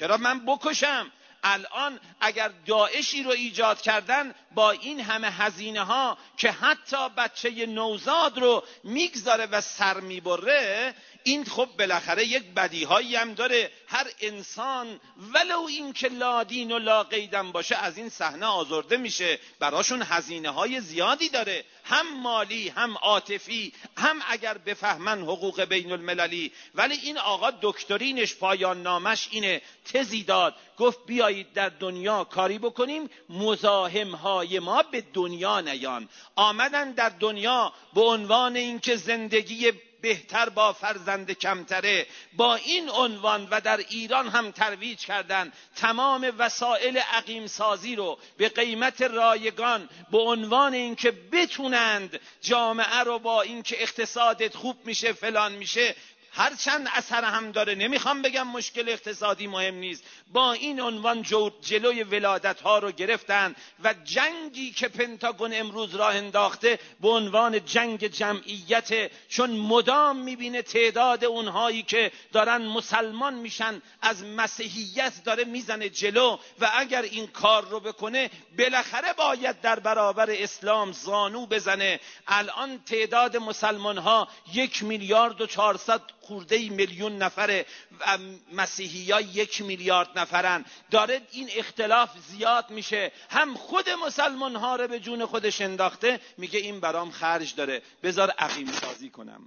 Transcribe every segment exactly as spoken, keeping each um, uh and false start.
چرا من بکشم؟ الان اگر داعشی رو ایجاد کردن با این همه هزینه ها که حتی بچه نوزاد رو میگذاره و سر میبره، این خب بالاخره یک بدیهایی هم داره. هر انسان ولو این که لادین و لاقیدم باشه از این صحنه آزرده میشه، براشون هزینه های زیادی داره، هم مالی هم عاطفی، هم اگر بفهمن حقوق بین المللی. ولی این آقا دکترینش پایان نامش اینه، تزی داد، گفت بیایید در دنیا کاری بکنیم مزاحم های ما به دنیا نیان. آمدن در دنیا به عنوان اینکه زندگی بهتر با فرزند کمتره، با این عنوان و در ایران هم ترویج کردن تمام وسایل عقیم سازی رو به قیمت رایگان، به عنوان اینکه بتونند جامعه رو با اینکه اقتصادت خوب میشه فلان میشه، هر چند اثر هم داره، نمیخوام بگم مشکل اقتصادی مهم نیست، با این عنوان جلوی ولادت ها رو گرفتن و جنگی که پنتاگون امروز راه انداخته به عنوان جنگ جمعیت، چون مدام میبینه تعداد اونهایی که دارن مسلمان میشن از مسیحیت داره میزنه جلو و اگر این کار رو بکنه بالاخره باید در برابر اسلام زانو بزنه. الان تعداد مسلمان ها یک میلیارد و چهارصد خورده میلیون نفره و مسیحی ها یک میلیارد نفرن. داره این اختلاف زیاد میشه، هم خود مسلمان ها رو به جون خودش انداخته، میگه این برام خرج داره، بذار عقیم سازی کنم.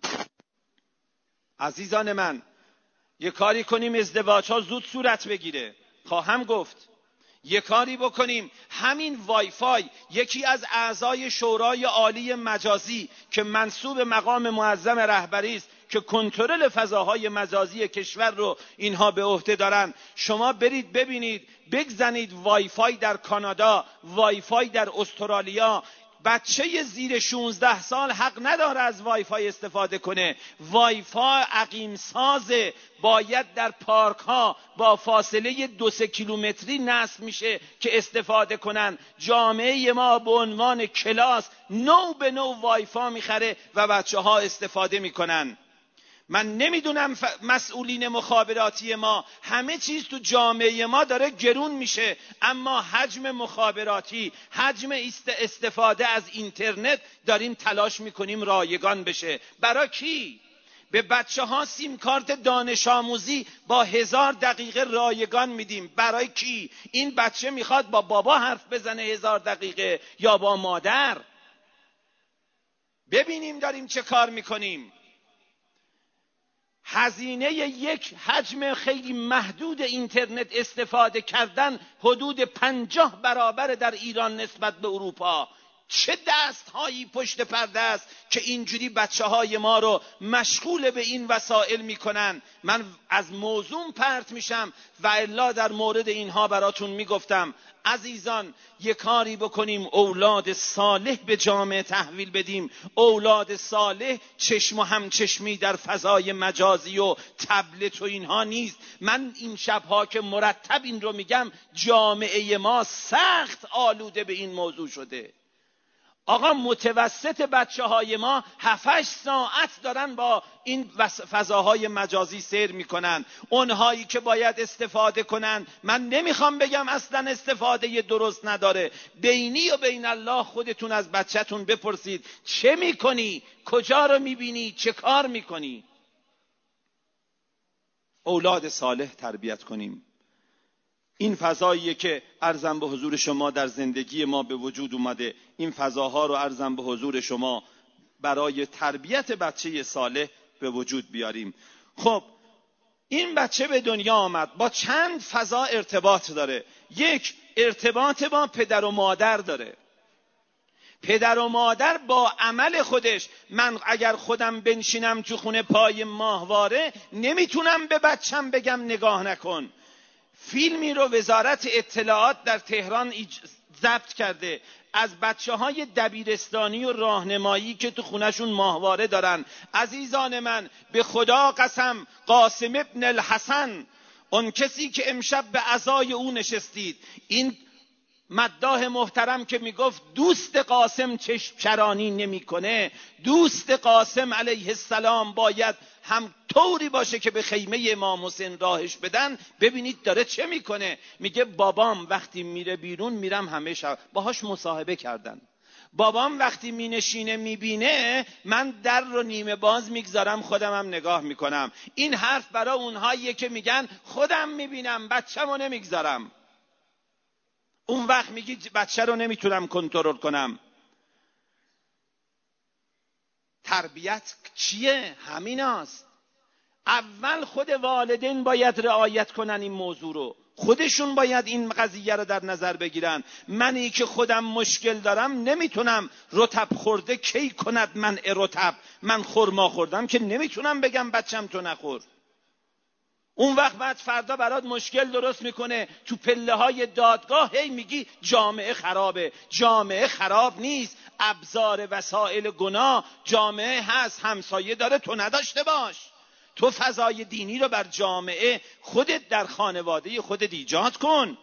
عزیزان من، یه کاری کنیم ازدواج ها زود صورت بگیره. خواهم گفت یه کاری بکنیم همین وای فای، یکی از اعضای شورای عالی مجازی که منصوب مقام معظم رهبری است که کنترل فضاهای مجازی کشور رو اینها به عهده دارن، شما برید ببینید، بگزنید وای فای در کانادا، وای فای در استرالیا. بچه زیر شانزده سال حق نداره از وای فای استفاده کنه. وای فای عقیم سازه، باید در پارک ها با فاصله دو سه کیلومتری نصب میشه که استفاده کنن. جامعه ما به عنوان کلاس نو به نو وای فای میخره و بچه ها استفاده میکنن. من نمیدونم ف... مسئولین مخابراتی ما، همه چیز تو جامعه ما داره گرون میشه، اما حجم مخابراتی، حجم است... استفاده از اینترنت داریم تلاش میکنیم رایگان بشه. برای کی؟ به بچه ها سیم کارت دانش آموزی با هزار دقیقه رایگان میدیم. برای کی؟ این بچه میخواد با بابا حرف بزنه هزار دقیقه یا با مادر؟ ببینیم داریم چه کار میکنیم. هزینه یک حجم خیلی محدود اینترنت استفاده کردن حدود پنجاه برابر در ایران نسبت به اروپا. چه دست هایی پشت پرده است که اینجوری بچه های ما رو مشغول به این وسایل میکنن. من از موضوع پرت میشم و الا در مورد اینها براتون میگفتم. عزیزان، یک کاری بکنیم اولاد صالح به جامعه تحویل بدیم. اولاد صالح چشم و همچشمی در فضای مجازی و تبلت و اینها نیست. من این شبها که مرتب این رو میگم، جامعه ما سخت آلوده به این موضوع شده. آقا متوسط بچه های ما هفتش ساعت دارن با این فضاهای مجازی سیر میکنن. اونهایی که باید استفاده کنن، من نمیخوام بگم اصلا استفاده درست نداره. بینی و بین الله خودتون از بچه‌تون بپرسید چه میکنی؟ کجا رو میبینی؟ چه کار میکنی؟ اولاد صالح تربیت کنیم. این فضاییه که عرضم به حضور شما در زندگی ما به وجود اومده. این فضاها رو عرضم به حضور شما برای تربیت بچه صالح به وجود بیاریم. خب این بچه به دنیا آمد، با چند فضا ارتباط داره. یک، ارتباط با پدر و مادر داره. پدر و مادر با عمل خودش، من اگر خودم بنشینم تو خونه پای ماهواره نمیتونم به بچم بگم نگاه نکن. فیلمی رو وزارت اطلاعات در تهران ضبط کرده از بچه های دبیرستانی و راهنمایی که تو خونشون ماهواره دارن. عزیزان من، به خدا قسم، قاسم ابن الحسن، اون کسی که امشب به عزای او نشستید، این مداح محترم که میگفت دوست قاسم چشم چرانی نمیکنه، دوست قاسم علیه السلام باید هم طوری باشه که به خیمه امام حسین راهش بدن. ببینید داره چه میکنه، میگه بابام وقتی میره بیرون میرم همه شب. باهاش مصاحبه کردن. بابام وقتی مینشینه میبینه من در رو نیمه باز میگذارم خودم هم نگاه میکنم. این حرف برای اونهاییه که میگن خودم میبینم بچه‌مو نمیگذارم. اون وقت میگی بچه رو نمیتونم کنترل کنم. تربیت چیه؟ همیناست. اول خود والدین باید رعایت کنن این موضوع رو، خودشون باید این قضیه رو در نظر بگیرن. منی که خودم مشکل دارم نمیتونم رطب خورده کی کند من رطب، من خرما خوردم که نمیتونم بگم بچم تو نخور. اون وقت بعد فردا برات مشکل درست میکنه تو پله های دادگاه هی میگی جامعه خرابه. جامعه خراب نیست، ابزار وسایل گناه جامعه هست، همسایه داره تو نداشته باش. تو فضای دینی رو بر جامعه خودت در خانواده خودت ایجاد کن.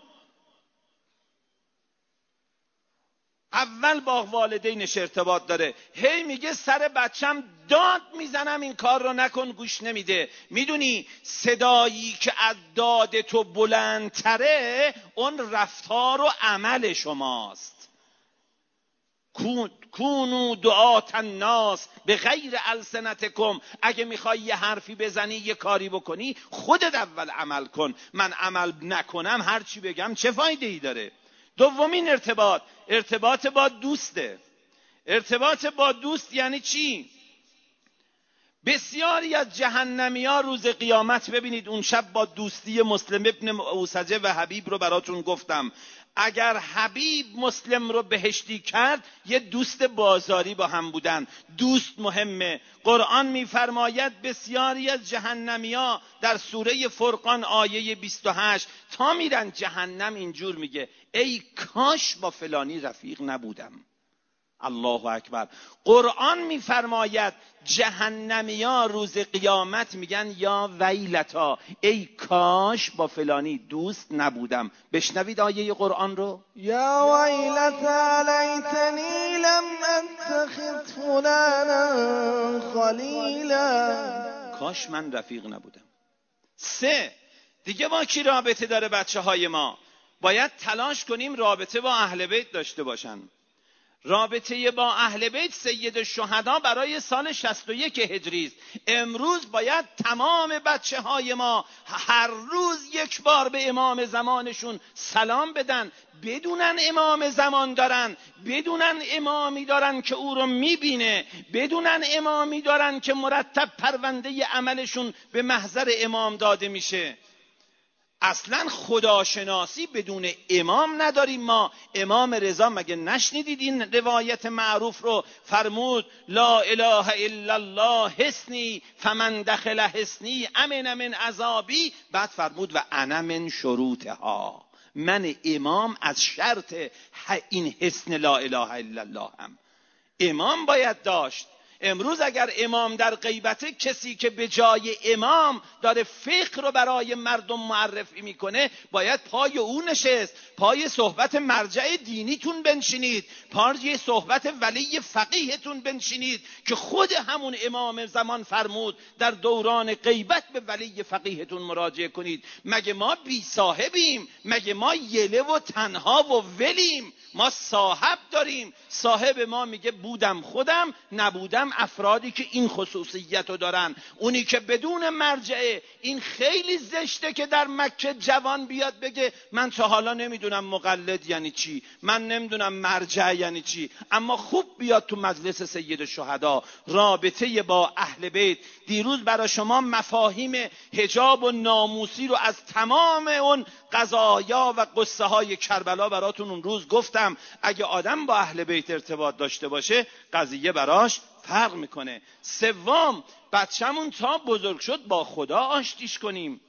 اول با والدینش ارتباط داره. هی میگه سر بچم داد میزنم این کار رو نکن، گوش نمیده. میدونی صدایی که از داد تو بلندتره اون رفتار و عمل شماست. کونو دعات الناس به غیر السنتکم. اگه میخوای یه حرفی بزنی یه کاری بکنی خودت اول عمل کن. من عمل نکنم هر چی بگم چه فایده ای داره؟ دومین ارتباط، ارتباط با دوسته. ارتباط با دوست یعنی چی؟ بسیاری از جهنمی ها روز قیامت، ببینید اون شب با دوستی مسلم ابن اوسجه و حبیب رو براتون گفتم. اگر حبیب مسلم رو بهشتی کرد یه دوست بازاری با هم بودن. دوست مهمه. قرآن میفرماید بسیاری از جهنمی ها در سوره فرقان آیه بیست و هشت تا میرن جهنم اینجور میگه ای کاش با فلانی رفیق نبودم. الله اکبر. قرآن میفرماید جهنمیا روز قیامت میگن یا ویلتا، ای کاش با فلانی دوست نبودم. بشنوید آیه قرآن رو. یا ویلتا لیتنی لم اتخذ فلانا خلیلا، کاش من رفیق نبودم. سه، دیگه با کی رابطه داره بچه های ما؟ باید تلاش کنیم رابطه با اهل بیت داشته باشن. رابطه با اهل بیت سید الشهدا برای سال شصت و یک هجری است. امروز باید تمام بچه های ما هر روز یک بار به امام زمانشون سلام بدن، بدونن امام زمان دارن، بدونن امامی دارن که او رو میبینه، بدونن امامی دارن که مرتب پرونده عملشون به محضر امام داده میشه. اصلا خداشناسی بدون امام نداریم ما. امام رضا مگه نشنیدید این روایت معروف رو؟ فرمود لا اله الا الله حسنی فمن دخل حسنی امن من عذابی. بعد فرمود و انا من شروطها، من امام از شرط این حسن لا اله الا الله هم امام باید داشت. امروز اگر امام در غیبته، کسی که به جای امام داره فقه رو برای مردم معرفی میکنه باید پای او نشست. پای صحبت مرجع دینیتون بنشینید، پای صحبت ولی فقیهتون بنشینید که خود همون امام زمان فرمود در دوران غیبت به ولی فقیهتون مراجعه کنید. مگه ما بی صاحبیم؟ مگه ما یله و تنها و ولیم؟ ما صاحب داریم. صاحب ما میگه بودم خودم، نبودم افرادی که این خصوصیت رو دارن. اونی که بدون مرجعه، این خیلی زشته که در مکه جوان بیاد بگه من تا حالا نمیدونم مقلد یعنی چی، من نمیدونم مرجع یعنی چی، اما خوب بیاد تو مجلس سید الشهدا. رابطه با اهل بیت. دیروز برای شما مفاهیم حجاب و ناموسی رو از تمام اون قضایا و قصه های کربلا براتون اون روز گفتم. اگه آدم با اهل بیت ارتباط داشته باشه قضیه براش فرق میکنه. سوم، بچه‌مون تا بزرگ شد با خدا آشتیش کنیم.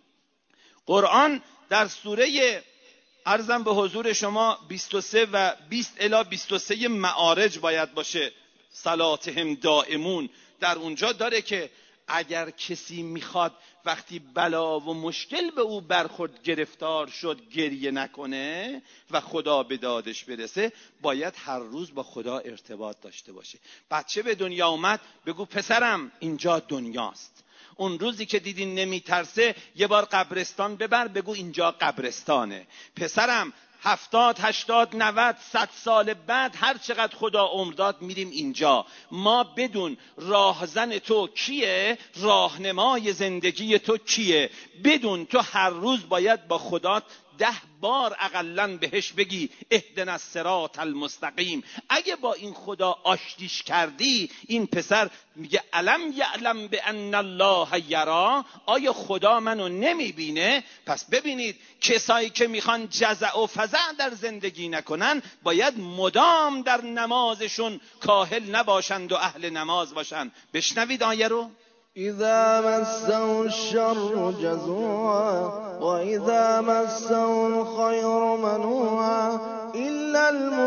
قرآن در سوره عرضم به حضور شما بیست و سه و بیست الی بیست و سه معارج باید باشه، صلاتهم دائمون، در اونجا داره که اگر کسی میخواد وقتی بلا و مشکل به او برخورد گرفتار شد گریه نکنه و خدا به دادش برسه، باید هر روز با خدا ارتباط داشته باشه. بچه به دنیا اومد، بگو پسرم اینجا دنیاست. اون روزی که دیدین نمیترسه یه بار قبرستان ببر، بگو اینجا قبرستانه. پسرم هفتاد هشتاد نود صد سال بعد هر چقدر خدا عمر داد میریم اینجا. ما بدون راهزن تو کیه، راهنمای زندگی تو کیه، بدون تو هر روز باید با خدا ده بار اقلن بهش بگی اهدنا الصراط المستقیم. اگه با این خدا آشتیش کردی، این پسر میگه الم یعلم بان الله یرا، آیا خدا منو نمیبینه؟ پس ببینید کسایی که میخوان جزع و فزع در زندگی نکنن باید مدام در نمازشون کاهل نباشند و اهل نماز باشند. بشنوید آیه رو. اذا مسه الشر جزوعا واذا مسه الخير منوعا الا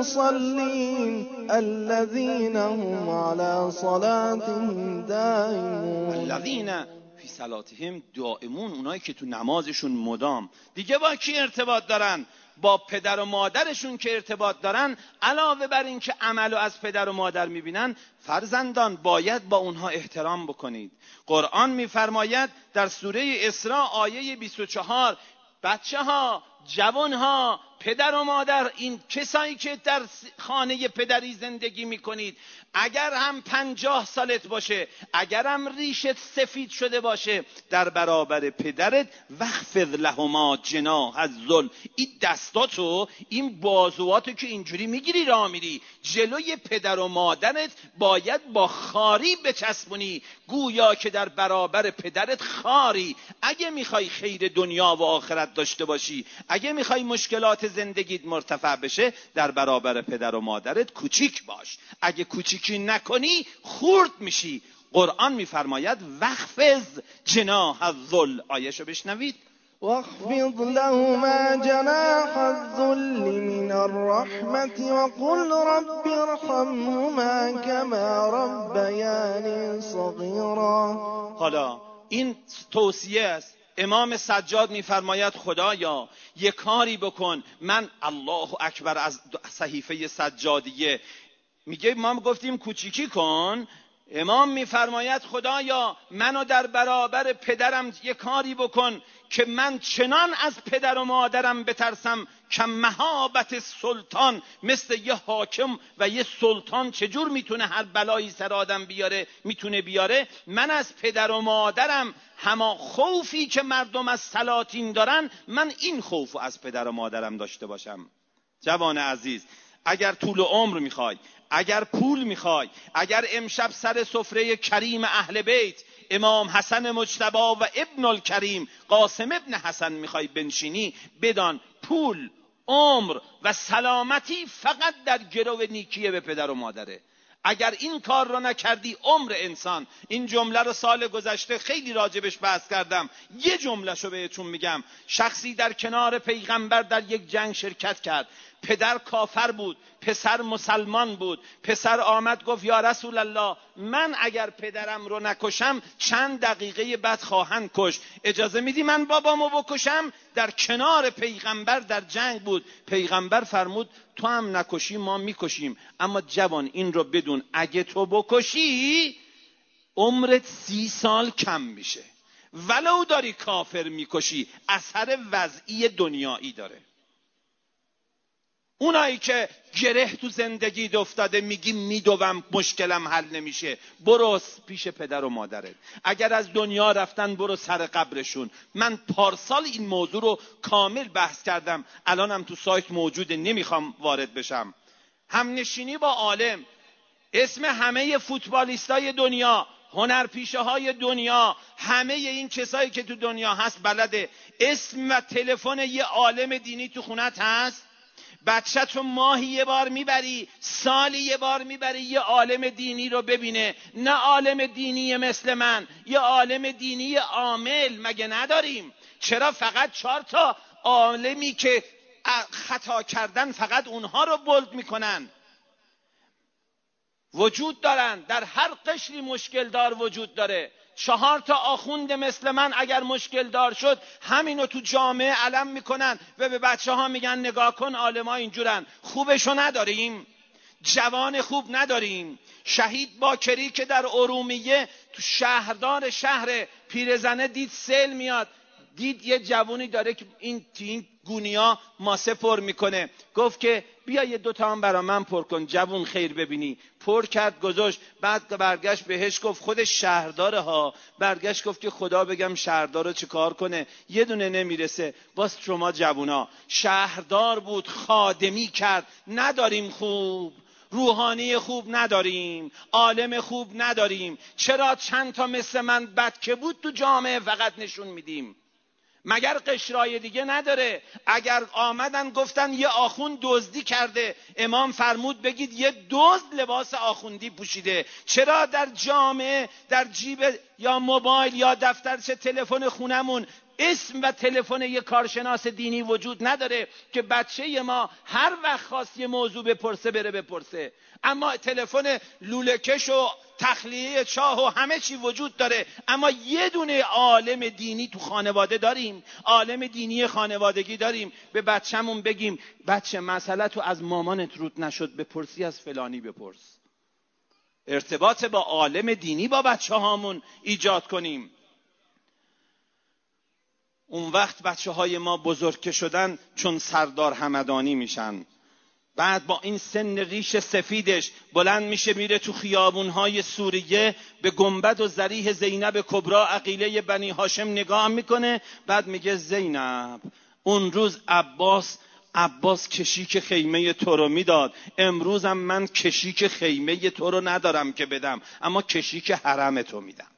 المصلين الذين هم على صلاتهم دائمون. الذين فی صلاتهم دائمون، اونایی که تو نمازشون مدام. دیگه با کی ارتباط دارن؟ با پدر و مادرشون که ارتباط دارن. علاوه بر این که عملو از پدر و مادر میبینن، فرزندان باید با اونها احترام بکنید. قرآن میفرماید در سوره اسراء آیه بیست و چهار، بچه ها، جوان ها، پدر و مادر، این کسایی که در خانه پدری زندگی میکنید، اگر هم پنجاه سالت باشه، اگر هم ریشت سفید شده باشه، در برابر پدرت واخفض لهما جناح الذل، این دستاتو، این بازواتو که اینجوری میگیری راه میری جلوی پدر و مادرت باید با خاری بچسبونی، گویا که در برابر پدرت خاری. اگه میخوای خیر دنیا و آخرت داشته باشی، اگه میخوای مشکلات زندگیت مرتفع بشه، در برابر پدر و مادرت کوچیک باش. اگه کوچیکی نکنی خورد میشی. قرآن میفرماید واخفض جناح الذل. آیه‌شو بشنوید. واخفض لهما جناح الذل من الرحمة وقل رب ارحمهما كما ربياني صغيرا. حالا این توصیه است. امام سجاد میفرماید خدایا یک کاری بکن. من الله اکبر از صحیفه سجادیه میگه ما گفتیم کوچیکی کن. امام میفرماید خدایا منو در برابر پدرم یک کاری بکن که من چنان از پدر و مادرم بترسم که مهابت سلطان، مثل یه حاکم و یه سلطان چجور میتونه هر بلایی سر آدم بیاره میتونه بیاره، من از پدر و مادرم هما خوفی که مردم از سلاطین دارن، من این خوفو از پدر و مادرم داشته باشم. جوان عزیز، اگر طول عمر میخوای، اگر پول میخوای، اگر امشب سر سفره کریم اهل بیت امام حسن مجتبی و ابن الکریم قاسم ابن حسن میخوای بنشینی، بدان پول، عمر و سلامتی فقط در گرو نیکیه به پدر و مادره. اگر این کار رو نکردی عمر انسان، این جمله رو سال گذشته خیلی راجبش بحث کردم، یه جمله شو بهتون میگم. شخصی در کنار پیغمبر در یک جنگ شرکت کرد، پدر کافر بود، پسر مسلمان بود. پسر آمد گفت یا رسول الله، من اگر پدرم رو نکشم چند دقیقه بعد خواهند کشت، اجازه میدی من بابامو بکشم؟ در کنار پیغمبر در جنگ بود. پیغمبر فرمود تو هم نکشی ما میکشیم، اما جوان این رو بدون اگه تو بکشی عمرت سی سال کم میشه، ولو داری کافر میکشی، اثر وضعی دنیایی داره. اونایی که گره تو زندگی افتاده میگی میدوم مشکلم حل نمیشه، برو پیش پدر و مادرت. اگر از دنیا رفتن برو سر قبرشون. من پارسال این موضوع رو کامل بحث کردم، الانم تو سایت موجوده، نمیخوام وارد بشم. همنشینی با عالم، اسم همه فوتبالیستای دنیا، هنرپیشه های دنیا، همه این کسایی که تو دنیا هست بلده. اسم و تلفن یه عالم دینی تو خونت هست؟ بچه تو ماهی یه بار میبری، سالی یه بار میبری یه عالم دینی رو ببینه؟ نه عالم دینی مثل من، یه عالم دینی عامل مگه نداریم؟ چرا فقط چهار تا عالمی که خطا کردن فقط اونها رو بولد میکنن؟ وجود دارن، در هر قشری مشکل دار وجود داره. چهار تا آخوند مثل من اگر مشکل دار شد همینو تو جامعه علم میکنن و به بچه ها میگن نگاه کن عالم ها اینجورن. خوبشو نداریم؟ جوان خوب نداریم؟ شهید باکری که در ارومیه تو شهردار شهر پیرزنه دید سیل میاد، دید یه جوونی داره که این تین گونیا ماسه پر میکنه، گفت که بیا یه دوتا هم برا من پر کن جوون خیر ببینی. پر کرد گذاشت، بعد برگشت بهش گفت خودش شهرداره ها، برگشت گفت که خدا بگم شهردار رو چه کار کنه، یه دونه نمیرسه. باز شما جوونا، شهردار بود خادمی کرد، نداریم خوب، روحانی خوب نداریم، عالم خوب نداریم. چرا چند تا مثل من بد که بود تو جامعه فقط نشون میدیم؟ مگر قشرای دیگه نداره؟ اگر آمدن گفتن یه آخوند دزدی کرده، امام فرمود بگید یه دزد لباس آخوندی پوشیده. چرا در جامعه در جیب یا موبایل یا دفترچه تلفن خونمون اسم و تلفن یک کارشناس دینی وجود نداره که بچه ما هر وقت خواست یه موضوع بپرسه بره بپرسه؟ اما تلفن لوله‌کش و تخلیه چاه و همه چی وجود داره، اما یه دونه عالم دینی تو خانواده داریم، عالم دینی خانوادگی داریم. به بچه‌مون بگیم بچه مسئله تو از مامانت رود نشد بپرسی از فلانی بپرس. ارتباط با عالم دینی با بچه هامون ایجاد کنیم. اون وقت بچه های ما بزرگ که شدن چون سردار همدانی میشن، بعد با این سن ریش سفیدش بلند میشه میره تو خیابونهای سوریه به گنبد و ضریح زینب کبری عقیله بنی هاشم نگاه میکنه، بعد میگه زینب اون روز عباس عباس کشیک خیمه تو رو میداد، امروزم من کشیک خیمه تو رو ندارم که بدم، اما کشیک حرم تو میدم.